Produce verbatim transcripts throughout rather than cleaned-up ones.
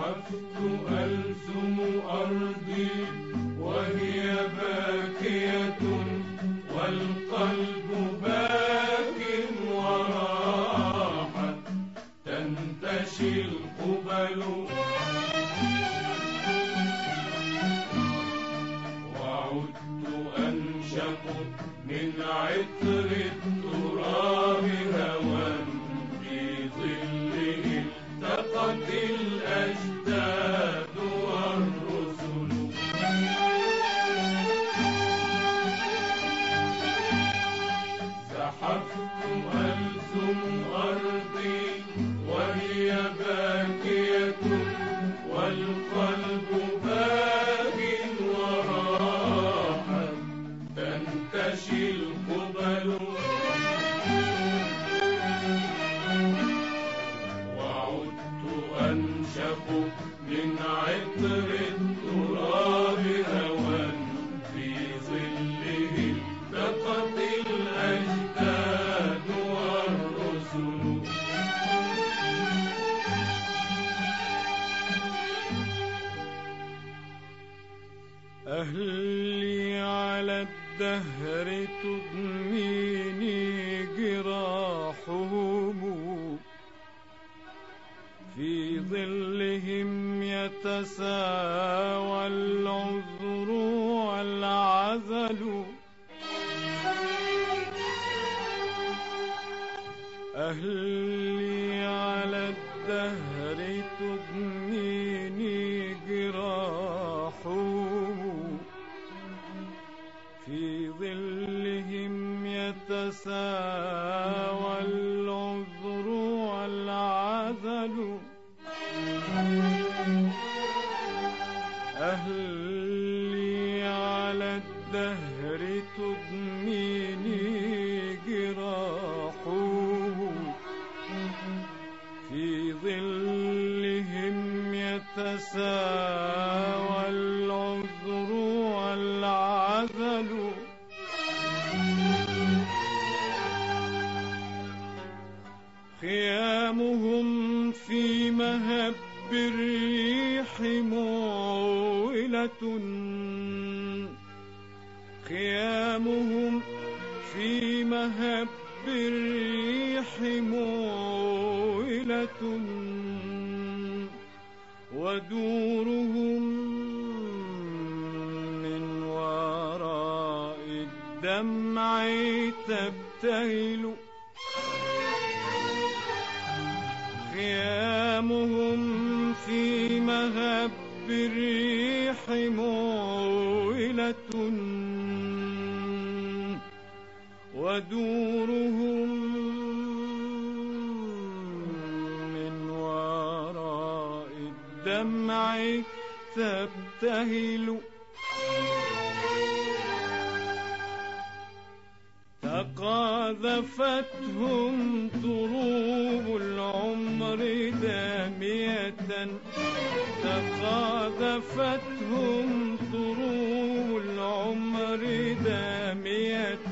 زحفت ألزم أرضي وهي باكية والقلب باك وراحت تنتشي القبل وعدت أنشق من عطر التراب هوى في ظله التقت الأجداد والرسل زحفت ألزم أرضي وهي باكية والقلب باك وراحت تنتشي القبل وعدت أنشق من عطر التراب هوى في ظله التقت الأجداد والرسل أهلي على الدهر تضنيني جراحهم في ظلهم يتساوى العذر والعزل أهلي على الدهر تضنيني جراحهم في ظلهم يتساوى العذر والعزل أهلي على الدهر تضنيني جراحهم في ظلهم يتساوى العذر والعزل خيامهم في مهب الريح مولة خيامهم في مهب الريح مولة ودورهم من وراء الدمع تبتهل خيامهم في مهب الريح مولة ودورهم من وراء الدمع تبتهل تقاذفتهم ضروب العمر دامية تقاذفتهم ضروب العمر دامية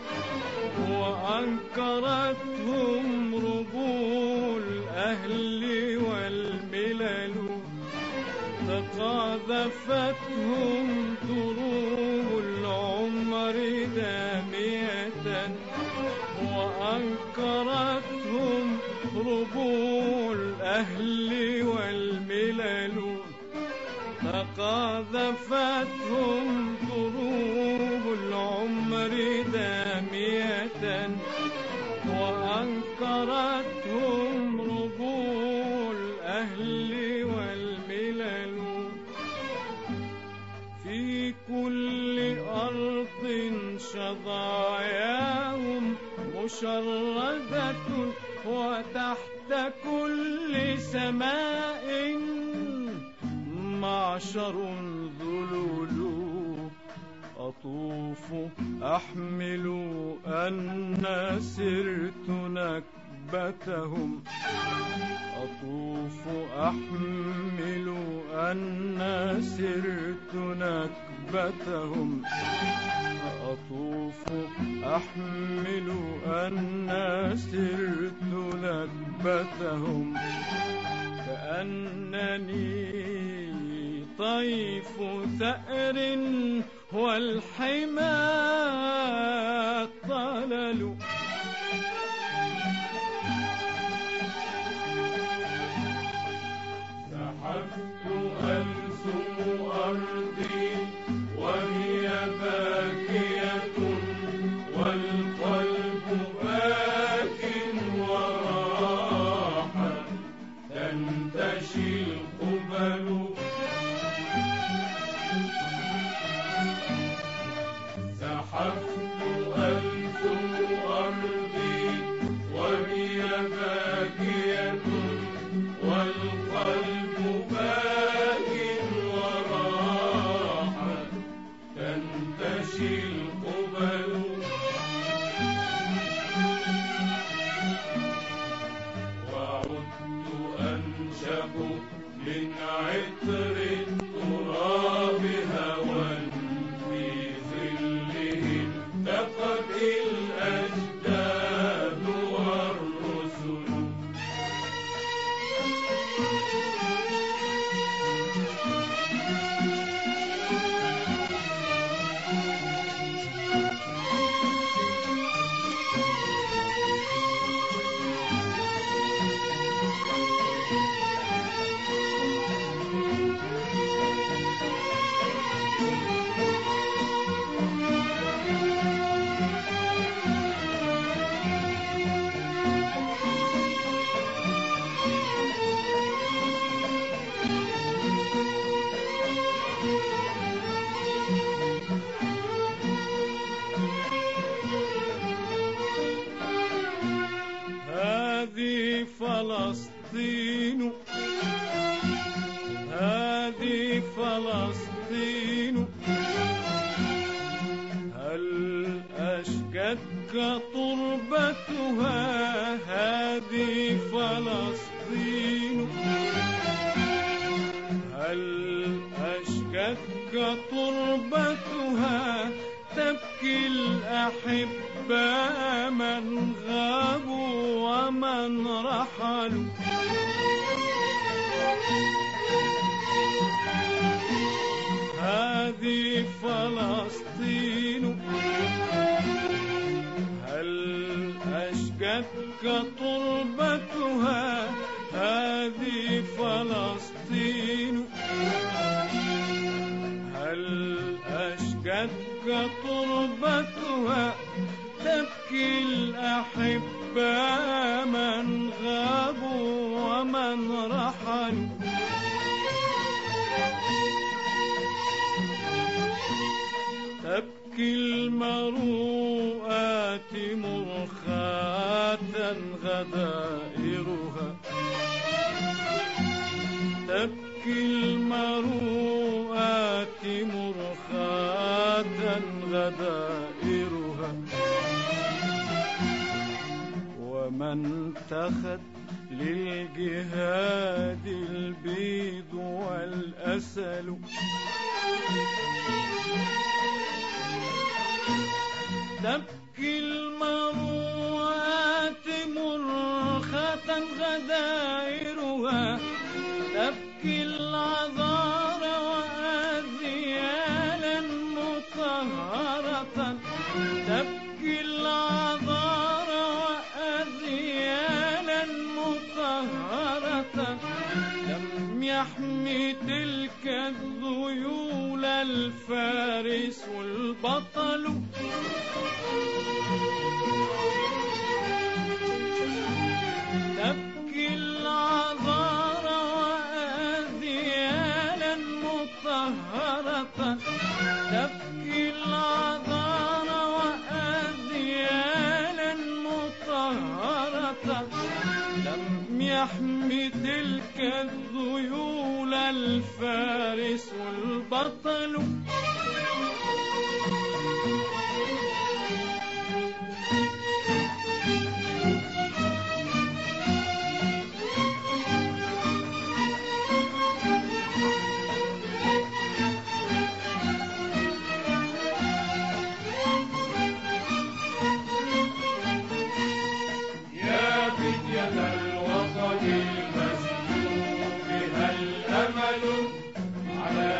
وأنكرتهم ربوع الأهل والملل تقاذفتهم ضروب العمر دامية وأنكرتهم ربوع الأهل والملل تقاذفتهم ضروب العمر دامية وأنكرتهم ربوع الأهل والملل في كل أرض شظاياهم مشردة وتحت كل سماء معشر ذلول أطوف أحمل أن سرت نكبتهم أطوف أحمل أن سرت نكبتهم أطوف أحمل أن سرت نكبتهم كأنني طيف ثأر والحمى طلل. زحفت ألسم أرضي وهي باكية والقلب باك وراحا تنتشي القبل. زحفت ألسم أرضي وهي باكية والقلب باك وراحا تنتشي القبل. وعدت أنشب من عطر التراب هوى في ظله تقضي الأجداد والرسل. هذه فلسطين هذه فلسطين هل أشكتك تربتها؟ هذه فلسطين هل أشكتك تربتها؟ تبكي الأحباء من غابوا ومن رحلوا. هذه فلسطين هل أشكتك تربتها؟ هذه فلسطين هل أشكتك تربتها؟ تبكي الأحباء من غابوا ومن رحلوا. تبكي المروءات مرخاة غدائرها. تبكي المروءات مرخاة غدائرها. ومن تخت للجهاد البيض والأسل. تبكي المروءات مرخاة غدائرها. تبكي العذار وأذيالا مطهرة. تبكي العذار وأذيالا مطهرة. لم يحمي تلك الذيول الفارس البطل. تبكي العذار وأذيالا مطهرة. تبكي العذار وأذيالا مطهرة. لم يحمي تلك الذيول الفارس البطل. الوطن المسلوب هل أمل على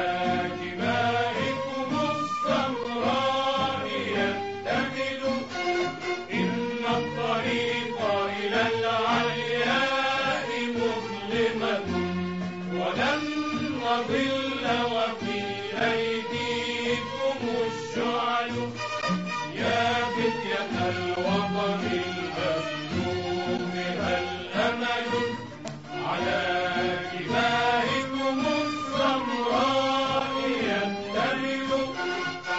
الكرام